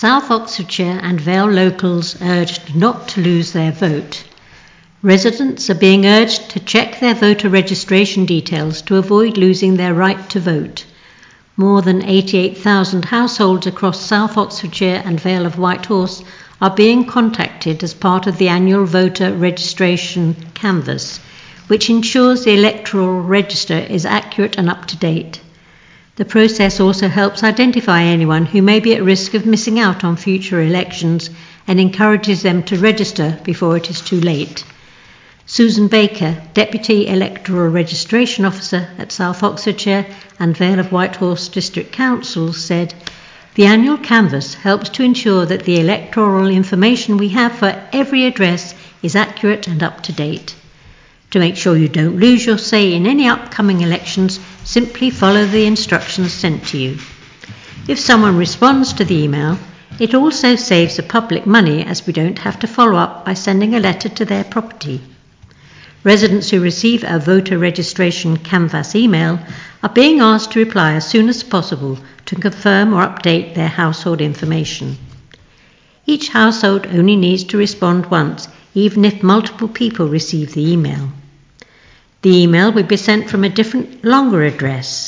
South Oxfordshire and Vale locals urged not to lose their vote. Residents are being urged to check their voter registration details to avoid losing their right to vote. More than 88,000 households across South Oxfordshire and Vale of Whitehorse are being contacted as part of the annual voter registration canvass, which ensures the electoral register is accurate and up to date. The process also helps identify anyone who may be at risk of missing out on future elections and encourages them to register before it is too late. Susan Baker, Deputy Electoral Registration Officer at South Oxfordshire and Vale of Whitehorse District Council, said, "The annual canvass helps to ensure that the electoral information we have for every address is accurate and up to date. To make sure you don't lose your say in any upcoming elections, simply follow the instructions sent to you. If someone responds to the email, it also saves the public money as we don't have to follow up by sending a letter to their property." Residents who receive a voter registration canvass email are being asked to reply as soon as possible to confirm or update their household information. Each household only needs to respond once, even if multiple people receive the email. The email will be sent from a different, longer address: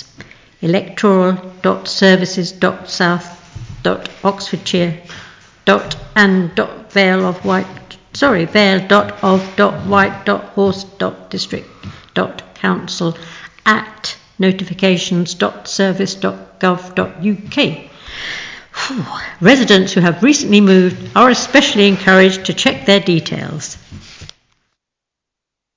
vale.of.white.council@notifications.service.gov.uk. Residents who have recently moved are especially encouraged to check their details.